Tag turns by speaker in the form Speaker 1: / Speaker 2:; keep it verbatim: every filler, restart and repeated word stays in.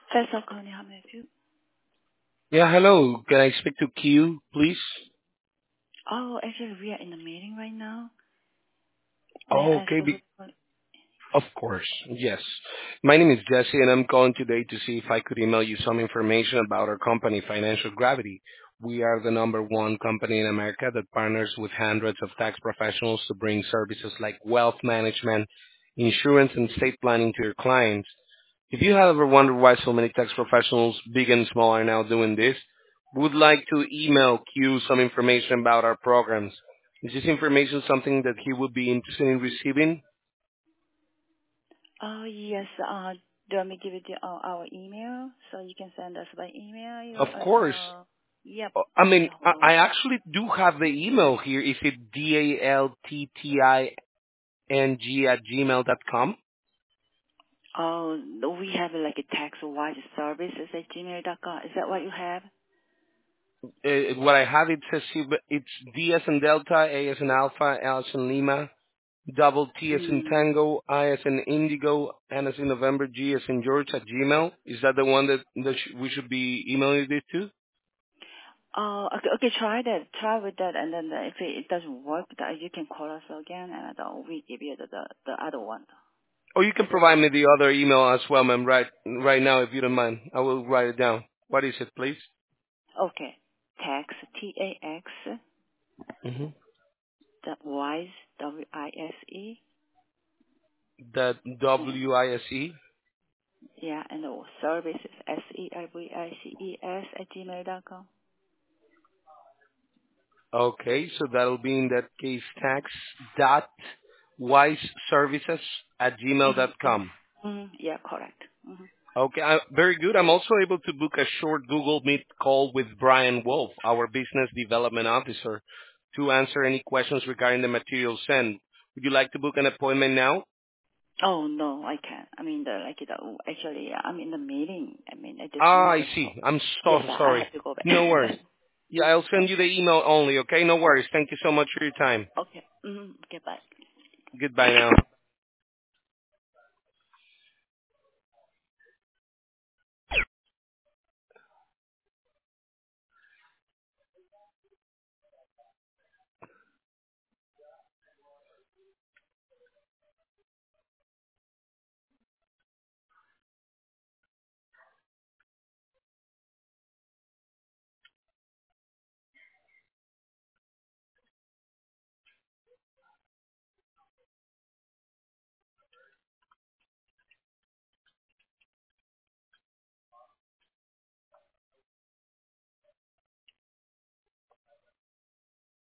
Speaker 1: That's all, Connie. How may I help you?
Speaker 2: Yeah, hello. Can I speak to Q, please?
Speaker 1: Oh, actually, we are in a meeting right now. May
Speaker 2: Oh,
Speaker 1: I ask
Speaker 2: okay.
Speaker 1: for who?
Speaker 2: Be- of course. Yes. My name is Jesse, and I'm calling today to see if I could email you some information about our company, Financial Gravity. We are the number one company in America that partners with hundreds of tax professionals to bring services like wealth management, insurance, and estate planning to your clients. If you have ever wondered why so many tax professionals, big and small, are now doing this, would like to email Q some information about our programs. Is this information something that he would be interested in receiving?
Speaker 1: Oh, yes. Uh, do you want me to give you the, uh, our email so you can send us by email? You,
Speaker 2: Of
Speaker 1: uh,
Speaker 2: course.
Speaker 1: uh, yep.
Speaker 2: Uh, I
Speaker 1: Okay,
Speaker 2: mean,
Speaker 1: hold
Speaker 2: I
Speaker 1: on.
Speaker 2: I actually do have the email here. Is it D A L T T I N G at gmail dot com?
Speaker 1: Oh, we have like a tax-wise services at gmail dot com. Is that what you have?
Speaker 2: Uh, what I have, it says here, but it's D as in Delta, A as in Alpha, L as in Lima, double T as in
Speaker 1: Mm.
Speaker 2: Tango, I as in Indigo, N as in November, G as in George at Gmail. Is that the one that, that sh- we should be emailing this to?
Speaker 1: Oh, okay, okay, try that. Try with that, and then uh, if it, it doesn't work, that you can call us again, and uh, we give you the, the, the other one.
Speaker 2: Or you can provide me the other email as well, ma'am, right, right now if you don't mind. I will write it down. What is it, please?
Speaker 1: Okay. Tax, T A X,
Speaker 2: Mm-hmm.
Speaker 1: the wise, W I S E.
Speaker 2: That
Speaker 1: And,
Speaker 2: W I S E.
Speaker 1: yeah, and the services, S E R V I C E S at gmail dot com.
Speaker 2: Okay, so that'll be in that case tax dot wise services at gmail dot
Speaker 1: Mm-hmm,
Speaker 2: com.
Speaker 1: mm-hmm. Mm-hmm. Yeah, correct. Mm-hmm.
Speaker 2: Okay, I, very good. I'm also able to book a short Google Meet call with Brian Wolf, our business development officer, to answer any questions regarding the material sent. Would you like to book an appointment now?
Speaker 1: Oh, no, I can't. I mean, the, like, the, actually, I'm in the meeting. I mean, at this
Speaker 2: Ah, I
Speaker 1: moment,
Speaker 2: see.
Speaker 1: so.
Speaker 2: I'm so
Speaker 1: Yes, I I
Speaker 2: sorry.
Speaker 1: have to go back.
Speaker 2: No worries. Yeah, I'll send you the
Speaker 1: Okay.
Speaker 2: email only, okay? No worries. Thank you so much for your time.
Speaker 1: Okay. Mm-hmm. Okay, bye.
Speaker 2: Goodbye now.